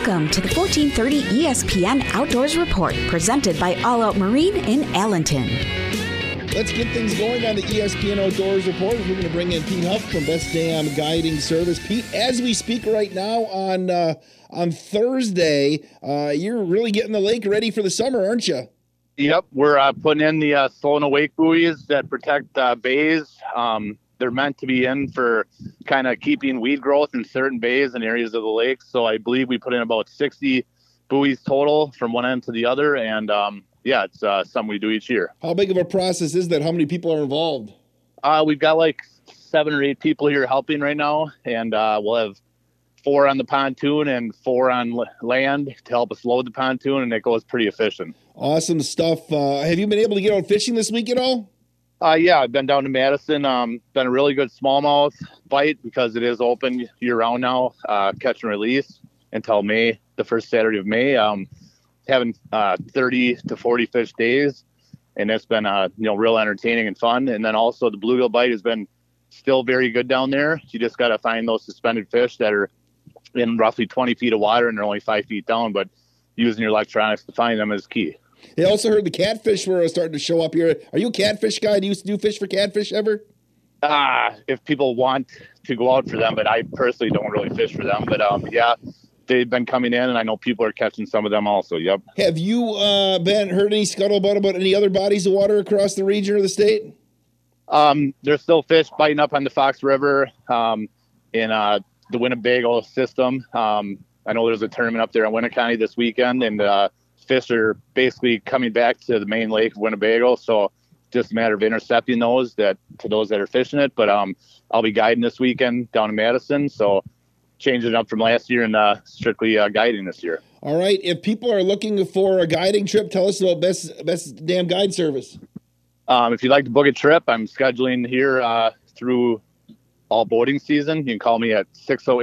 Welcome to the 1430 ESPN Outdoors Report, presented by All Out Marine in Allenton. Let's get things going on the ESPN Outdoors Report. We're going to bring in Pete Huff from Best Damn Guiding Service. Pete, as we speak right now on Thursday, you're really getting the lake ready for the summer, aren't you? Yep, we're putting in the slow and awake buoys that protect bays. They're meant to be in for kind of keeping weed growth in certain bays and areas of the lake. So I believe we put in about 60 buoys total from one end to the other. And it's something we do each year. How big of a process is that? How many people are involved? We've got like 7 or 8 people here helping right now. And we'll have 4 on the pontoon and 4 on land to help us load the pontoon. And it goes pretty efficient. Awesome stuff. Have you been able to get out fishing this week at all? Yeah, I've been down to Madison. Been a really good smallmouth bite because it is open year-round now, catch and release until May, the first Saturday of May. Having 30 to 40 fish days, and it's been real entertaining and fun. And then also the bluegill bite has been still very good down there. You just got to find those suspended fish that are in roughly 20 feet of water and they're only 5 feet down, but using your electronics to find them is key. I also heard the catfish were starting to show up here. Are you a catfish guy? Do you fish for catfish ever? If people want to go out for them, but I personally don't really fish for them. But they've been coming in, and I know people are catching some of them also. Yep. Have you heard any scuttlebutt about any other bodies of water across the region or the state? There's still fish biting up on the Fox River in the Winnebago system. I know there's a tournament up there in Winneconne this weekend, and fish are basically coming back to the main lake of Winnebago, so just a matter of intercepting those to those that are fishing it. But I'll be guiding this weekend down in Madison, so changing it up from last year and strictly guiding this year. All right. If people are looking for a guiding trip, tell us about Best Damn Guide Service. If you'd like to book a trip, I'm scheduling here through all boating season. You can call me at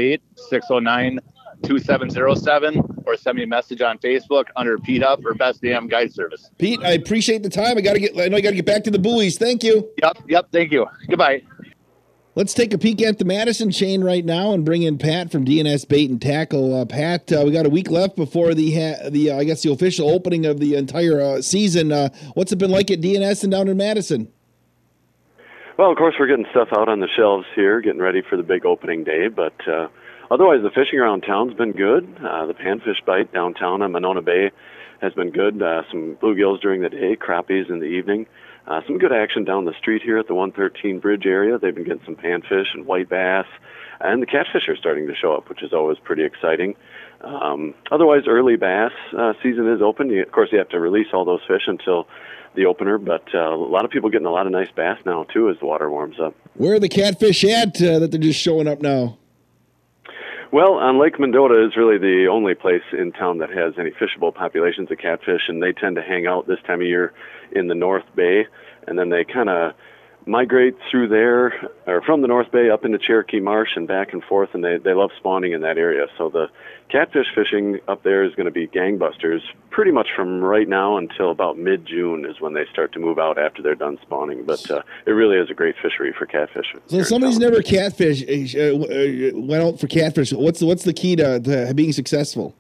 608-609-2707 or send me a message on Facebook under Pete Up or Best Damn Guide Service. Pete, I appreciate the time. I know I got to get back to the buoys. Thank you. Yep. Thank you. Goodbye. Let's take a peek at the Madison chain right now and bring in Pat from D&S Bait and Tackle. Pat, we got a week left before the official opening of the entire season. What's it been like at D&S and down in Madison? Well, of course, we're getting stuff out on the shelves here, getting ready for the big opening day, but otherwise, the fishing around town's been good. The panfish bite downtown on Monona Bay has been good. Some bluegills during the day, crappies in the evening. Some good action down the street here at the 113 Bridge area. They've been getting some panfish and white bass, and the catfish are starting to show up, which is always pretty exciting. Otherwise, early bass season is open. Of course, you have to release all those fish until the opener, but a lot of people getting a lot of nice bass now, too, as the water warms up. Where are the catfish at that they're just showing up now? Well, on Lake Mendota is really the only place in town that has any fishable populations of catfish, and they tend to hang out this time of year in the North Bay, and then they kind of migrate through there, or from the North Bay up into Cherokee Marsh and back and forth, and they love spawning in that area. So the catfish fishing up there is going to be gangbusters pretty much from right now until about mid-June is when they start to move out after they're done spawning. But it really is a great fishery for catfish. So somebody's never went out for catfish. What's the key to being successful?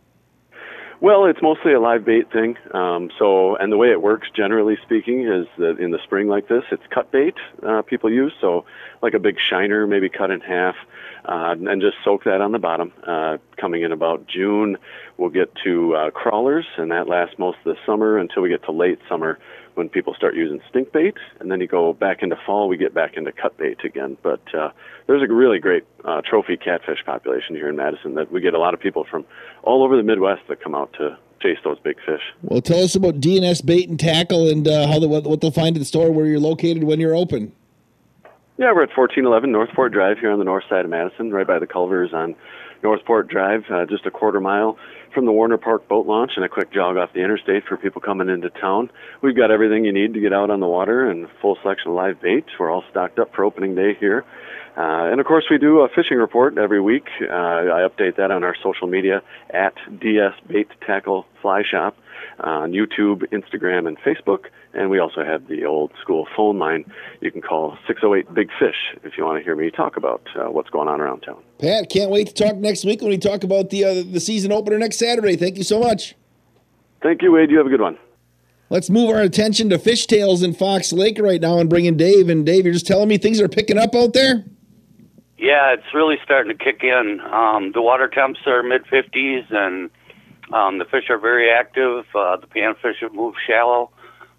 Well, it's mostly a live bait thing. And the way it works, generally speaking, is that in the spring like this, it's cut bait people use. So like a big shiner, maybe cut in half, and just soak that on the bottom. Coming in about June, we'll get to crawlers, and that lasts most of the summer until we get to late summer when people start using stink bait. And then you go back into fall, we get back into cut bait again. But there's a really great trophy catfish population here in Madison that we get a lot of people from all over the Midwest that come out to chase those big fish. Well, tell us about D&S Bait and Tackle and what they'll find at the store, where you're located when you're open. Yeah, we're at 1411 Northport Drive here on the north side of Madison, right by the Culvers on Northport Drive, just a quarter mile from the Warner Park boat launch and a quick jog off the interstate for people coming into town. We've got everything you need to get out on the water and a full selection of live bait. We're all stocked up for opening day here. And, of course, we do a fishing report every week. I update that on our social media at DS Bait Tackle Fly Shop on YouTube, Instagram, and Facebook. And we also have the old school phone line. You can call 608-BIG-FISH if you want to hear me talk about what's going on around town. Pat, can't wait to talk next week when we talk about the season opener next Saturday. Thank you so much. Thank you, Wade. You have a good one. Let's move our attention to Fishtails in Fox Lake right now and bring in Dave. And Dave, you're just telling me things are picking up out there? Yeah, it's really starting to kick in. The water temps are mid-50s, and the fish are very active. The panfish have moved shallow.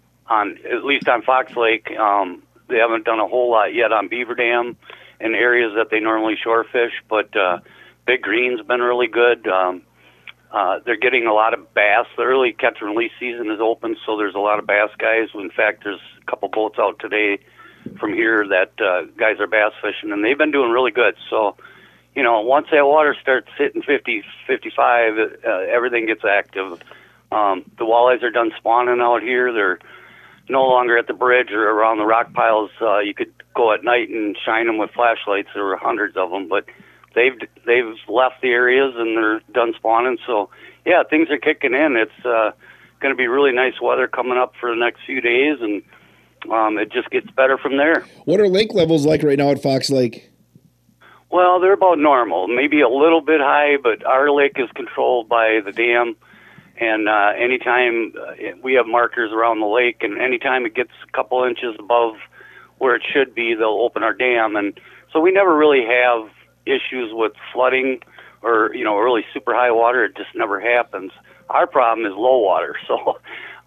At least on Fox Lake, they haven't done a whole lot yet on Beaver Dam in areas that they normally shore fish, but Big Green's been really good. They're getting a lot of bass. The early catch and release season is open, so there's a lot of bass guys. In fact, there's a couple boats out today from here that guys are bass fishing, and they've been doing really good. So, once that water starts hitting 50, 55, everything gets active. The walleyes are done spawning out here. They're no longer at the bridge or around the rock piles. You could go at night and shine them with flashlights. There were hundreds of them, but they've left the areas and they're done spawning. So, yeah, things are kicking in. It's going to be really nice weather coming up for the next few days, and it just gets better from there. What are lake levels like right now at Fox Lake? Well, they're about normal, maybe a little bit high, but our lake is controlled by the dam. And anytime we have markers around the lake, and anytime it gets a couple inches above where it should be, they'll open our dam. And so we never really have issues with flooding or, really super high water. It just never happens. Our problem is low water. So,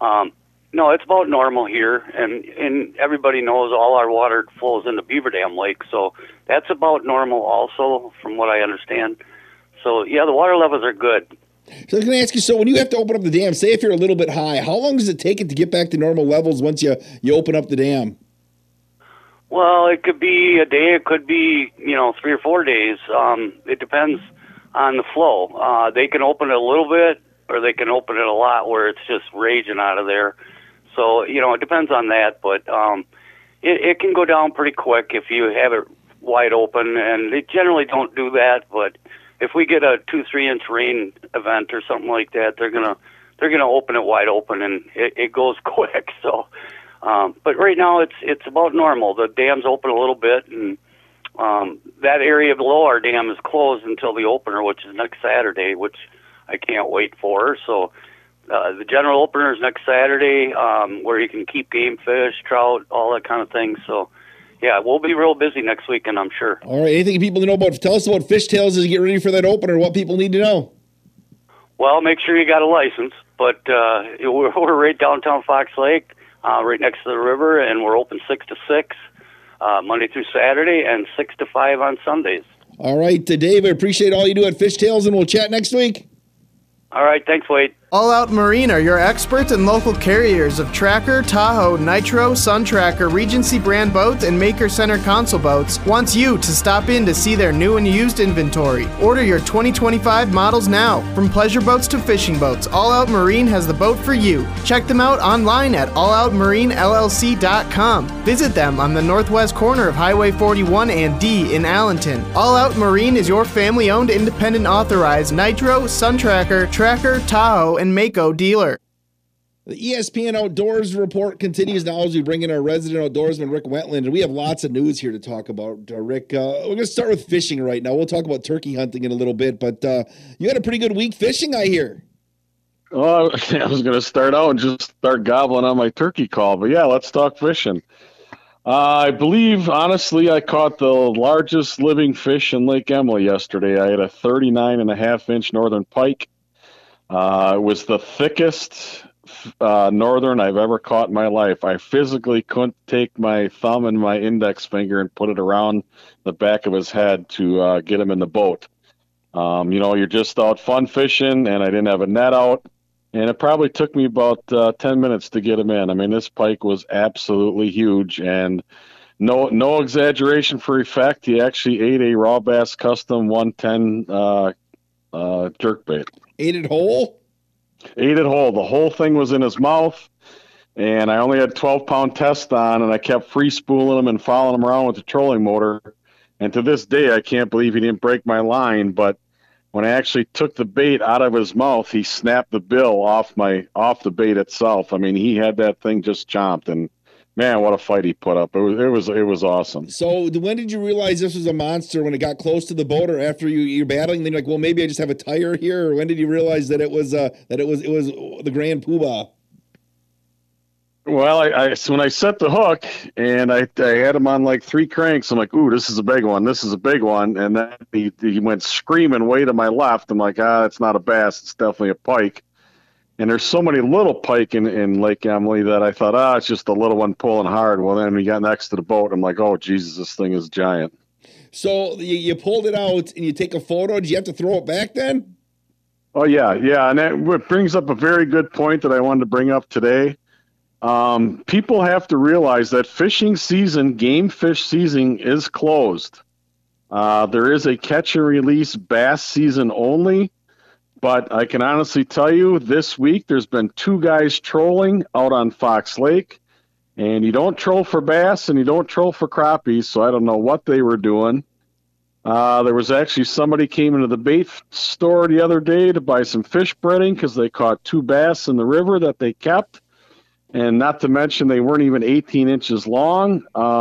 no, it's about normal here. And everybody knows all our water flows into Beaver Dam Lake. So that's about normal also, from what I understand. So, yeah, the water levels are good. So I was going to ask you, so when you have to open up the dam, say if you're a little bit high, how long does it take it to get back to normal levels once you open up the dam? Well, it could be a day. It could be, 3 or 4 days. It depends on the flow. They can open it a little bit, or they can open it a lot where it's just raging out of there. So, it depends on that. But it can go down pretty quick if you have it wide open, and they generally don't do that, but if we get a 2-3 inch rain event or something like that, they're gonna open it wide open, and it goes quick. So, but right now it's about normal. The dam's open a little bit, and that area below our dam is closed until the opener, which is next Saturday, which I can't wait for. So, the general opener is next Saturday, where you can keep game fish, trout, all that kind of thing. So, yeah, we'll be real busy next weekend, I'm sure. All right. Anything people to know about? Tell us about Fishtails as you get ready for that opener. What people need to know? Well, make sure you got a license. But we're right downtown Fox Lake, right next to the river, and we're open 6 to 6 Monday through Saturday, and 6 to 5 on Sundays. All right, Dave, I appreciate all you do at Fishtails, and we'll chat next week. All right, thanks, Wade. All Out Marine are your experts and local carriers of Tracker, Tahoe, Nitro, Sun Tracker, Regency brand boats, and Maker Center console boats. Wants you to stop in to see their new and used inventory. Order your 2025 models now. From pleasure boats to fishing boats, All Out Marine has the boat for you. Check them out online at alloutmarinellc.com. Visit them on the northwest corner of Highway 41 and D in Allenton. All Out Marine is your family-owned, independent, authorized Nitro, Sun Tracker, Tahoe, and Mako dealer. The ESPN Outdoors Report continues now as we bring in our resident outdoorsman, Rick Wentland, and we have lots of news here to talk about. Rick, we're going to start with fishing right now. We'll talk about turkey hunting in a little bit, but you had a pretty good week fishing, I hear. Oh, I was going to start out and just start gobbling on my turkey call, but yeah, let's talk fishing. I believe, honestly, I caught the largest living fish in Lake Emily yesterday. I had a 39.5-inch northern pike. It was the thickest northern I've ever caught in my life. I physically couldn't take my thumb and my index finger and put it around the back of his head to get him in the boat. You're just out fun fishing, and I didn't have a net out, and it probably took me about 10 minutes to get him in. I mean, this pike was absolutely huge, and no exaggeration for effect. He actually ate a Raw Bass Custom 110 jerkbait. Ate it whole? Ate it whole. The whole thing was in his mouth, and I only had 12-pound test on, and I kept free spooling him and following him around with the trolling motor. And to this day, I can't believe he didn't break my line, but when I actually took the bait out of his mouth, he snapped the bill off the bait itself. I mean, he had that thing just chomped, and man, what a fight he put up! It was awesome. So when did you realize this was a monster? When it got close to the boat, or after you're battling? Then you're like, well, maybe I just have a tire here. Or when did you realize that it was the Grand Poobah? Well, when I set the hook and I had him on like 3 cranks, I'm like, ooh, this is a big one. This is a big one. And then he went screaming way to my left. I'm like, it's not a bass. It's definitely a pike. And there's so many little pike in Lake Emily that I thought, it's just a little one pulling hard. Well, then we got next to the boat. I'm like, oh, Jesus, this thing is giant. So you pulled it out and you take a photo. Did you have to throw it back then? Oh, yeah. And that brings up a very good point that I wanted to bring up today. People have to realize that fishing season, game fish season, is closed. There is a catch and release bass season only, but I can honestly tell you this week there's been 2 guys trolling out on Fox Lake, and you don't troll for bass and you don't troll for crappies, so I don't know what they were doing. There was actually somebody came into the bait store the other day to buy some fish breading because they caught 2 bass in the river that they kept. And not to mention they weren't even 18 inches long.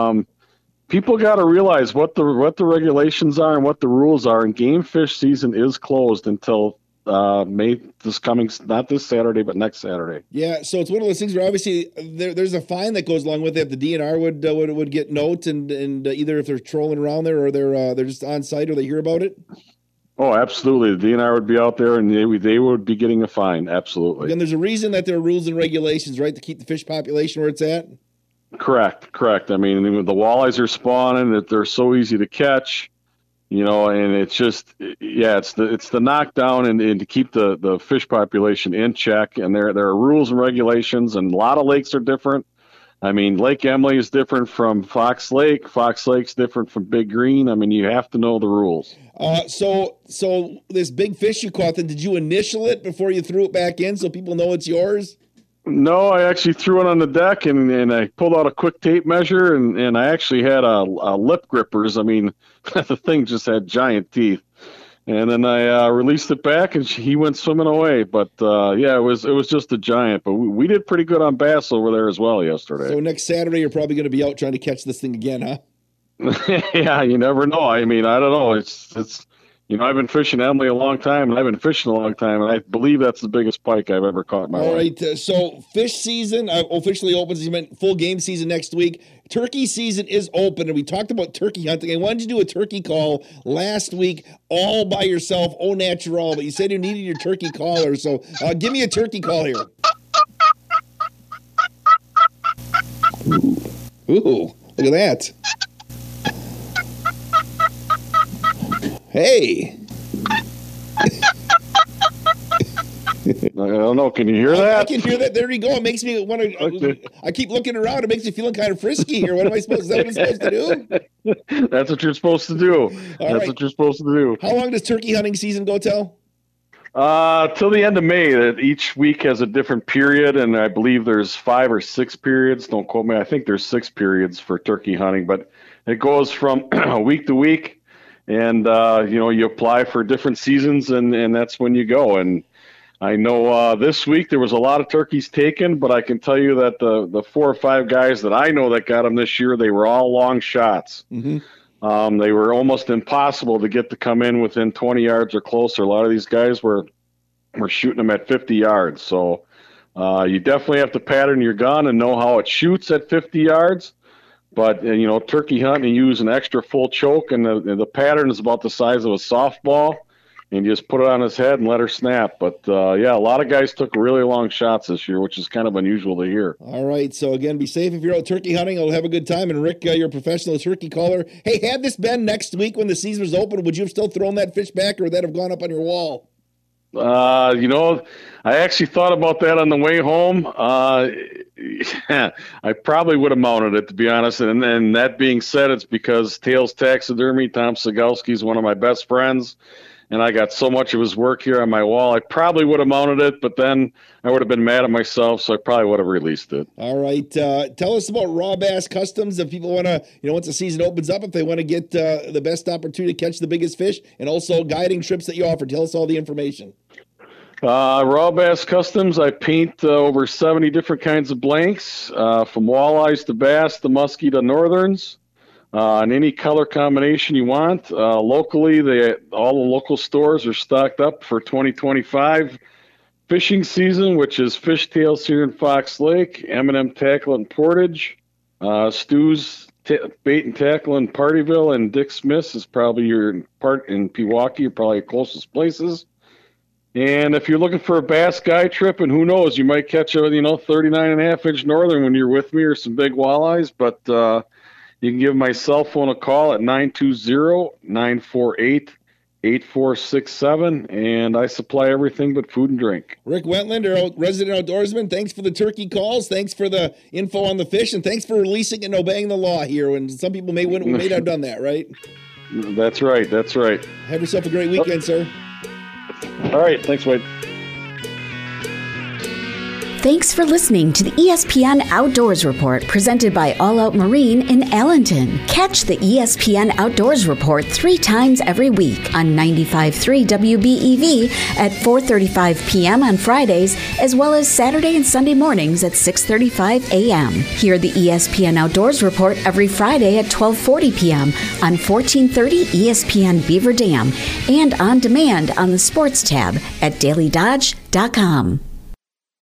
People got to realize what the regulations are and what the rules are. And game fish season is closed until May not this Saturday, but next Saturday. Yeah, so it's one of those things where obviously there's a fine that goes along with it. The DNR would get notes, and either if they're trolling around there or they're just on site or they hear about it. Oh, absolutely. The DNR would be out there, and they would be getting a fine. Absolutely. And there's a reason that there are rules and regulations, right, to keep the fish population where it's at? Correct. I mean, the walleyes are spawning, that they're so easy to catch, and it's just, it's the knockdown and to keep the fish population in check. And there are rules and regulations, and a lot of lakes are different. I mean, Lake Emily is different from Fox Lake. Fox Lake's different from Big Green. I mean, you have to know the rules. So this big fish you caught, then did you initial it before you threw it back in so people know it's yours? No, I actually threw it on the deck and I pulled out a quick tape measure and I actually had a lip grippers. I mean, the thing just had giant teeth. And then I released it back, and he went swimming away. But it was just a giant. But we did pretty good on bass over there as well yesterday. So next Saturday, you're probably going to be out trying to catch this thing again, huh? Yeah, you never know. I mean, I don't know. It's I've been fishing Emily a long time, and I've been fishing a long time, and I believe that's the biggest pike I've ever caught in my life. All right, so fish season officially opens. You meant full game season next week. Turkey season is open, and we talked about turkey hunting. I wanted you to do a turkey call last week all by yourself, au natural, but you said you needed your turkey caller, so give me a turkey call here. Ooh, look at that. Hey. I don't know. Can you hear that? I can hear that. There you go. It makes me want to. Okay. I keep looking around. It makes me feeling kind of frisky here. What am I supposed? Is that what I'm supposed to do? That's what you're supposed to do. What you're supposed to do. How long does turkey hunting season go till? Till the end of May. Each week has a different period, and I believe there's 5 or 6 periods. Don't quote me. I think there's 6 periods for turkey hunting, but it goes from week to week. And, you apply for different seasons, and that's when you go. And I know this week there was a lot of turkeys taken, but I can tell you that the 4 or 5 guys that I know that got them this year, they were all long shots. Mm-hmm. They were almost impossible to get to come in within 20 yards or closer. A lot of these guys were shooting them at 50 yards. So you definitely have to pattern your gun and know how it shoots at 50 yards. But, turkey hunting, you use an extra full choke, and the pattern is about the size of a softball, and you just put it on his head and let her snap. But, a lot of guys took really long shots this year, which is kind of unusual to hear. All right. So, again, be safe if you're out turkey hunting. I'll have a good time. And, Rick, you're a professional turkey caller. Hey, had this been next week when the season was open, would you have still thrown that fish back, or would that have gone up on your wall? I actually thought about that on the way home. I probably would have mounted it, to be honest. And that being said, it's because Tails Taxidermy, Tom Segalski, is one of my best friends. and I got so much of his work here on my wall. I probably would have mounted it, but then I would have been mad at myself, so I probably would have released it. All right. Tell us about Raw Bass Customs. If people want to, once the season opens up, if they want to get the best opportunity to catch the biggest fish, and also guiding trips that you offer. Tell us all the information. Raw Bass Customs, I paint over 70 different kinds of blanks, from walleyes to bass to muskie to northerns. In any color combination you want. Locally, all the local stores are stocked up for 2025 fishing season, which is Fishtails here in Fox Lake, M&M Tackle in Portage, Stu's Bait and Tackle in Partyville, and Dick Smith's is probably in Pewaukee, probably your closest places. And if you're looking for a bass guide trip, and who knows, you might catch a 39.5-inch northern when you're with me, or some big walleyes, but you can give my cell phone a call at 920-948-8467, and I supply everything but food and drink. Rick Wentland, our resident outdoorsman, thanks for the turkey calls, thanks for the info on the fish, and thanks for releasing and obeying the law here when some people may not have done that, right? That's right. Have yourself a great weekend, sir. All right. Thanks, Wade. Thanks for listening to the ESPN Outdoors Report presented by All Out Marine in Allenton. Catch the ESPN Outdoors Report 3 times every week on 95.3 WBEV at 4:35 p.m. on Fridays, as well as Saturday and Sunday mornings at 6:35 a.m. Hear the ESPN Outdoors Report every Friday at 12:40 p.m. on 1430 ESPN Beaver Dam and on demand on the Sports tab at dailydodge.com.